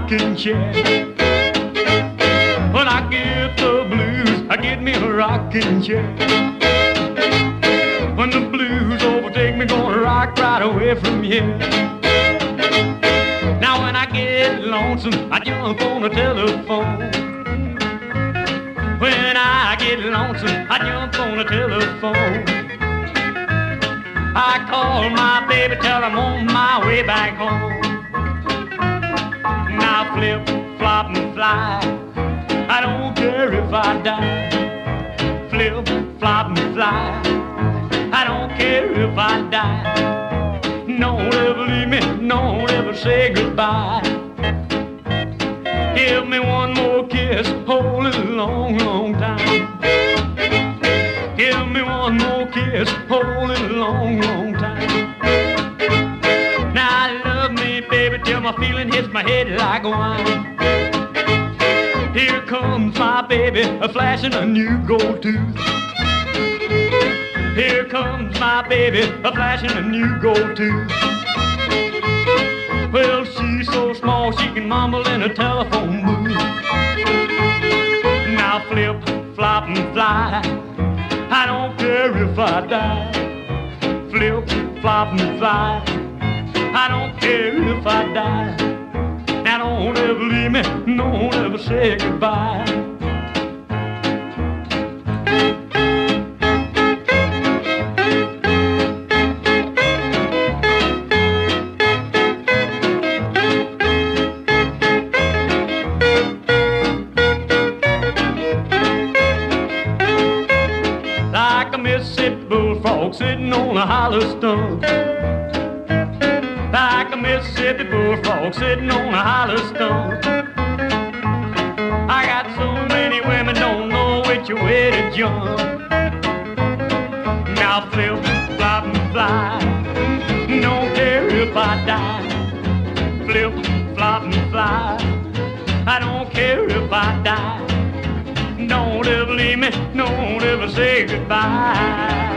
rocking chair. When I get the blues, I get me a rocking chair. When the blues overtake me, gonna rock right away from here. Now when I get lonesome, I jump on the telephone. When I get lonesome, I jump on the telephone. I call my baby, tell her I'm on my way back home. Now flip, flop, and fly, I don't care if I die. Flip, flop, and fly, I don't care if I die. Don't ever leave me, don't ever say goodbye. Give me one more kiss, hold it a long, long time. Give me one more kiss, hold it a long, long time. Now love me, baby, till my feeling hits my head like wine. Here comes my baby, a flashing a new gold tooth. Here comes my baby, a flashing a new gold tooth. Well, she's so small she can mumble in a telephone booth. Now flip, flop, and fly, I don't care if I die. Flip, flop, and fly, I don't care if I die. Now don't ever leave me, don't ever say goodbye. Like a Mississippi bullfrog sitting on a hollow stump. Like a Mississippi bullfrog sitting on a hollow stump. I got so many women, don't know which way to jump. Now flip, flop, and fly, don't care if I die. Flip, flop, and fly, I don't care if I die. Don't ever leave me, don't ever say goodbye.